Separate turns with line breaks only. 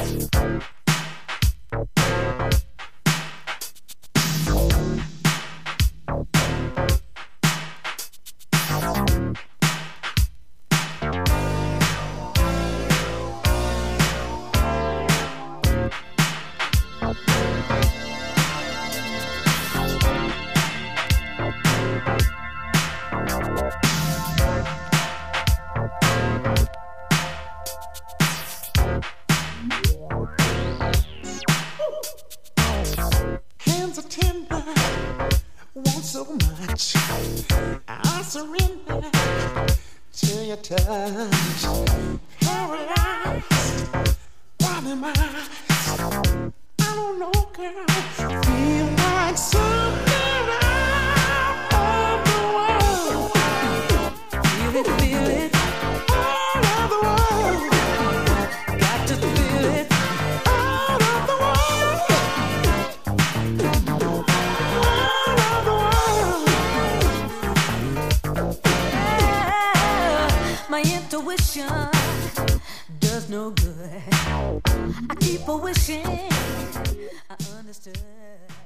Hands are tender, want so much. I surrender to your touch. Paralyzed, running my eyes. I don't know, girl. Feel like something out of the world. Feel it, all of the world. Got to feel it, all of the world. All of the world. Yeah, my intuition does no good. I keep a wishing I understood.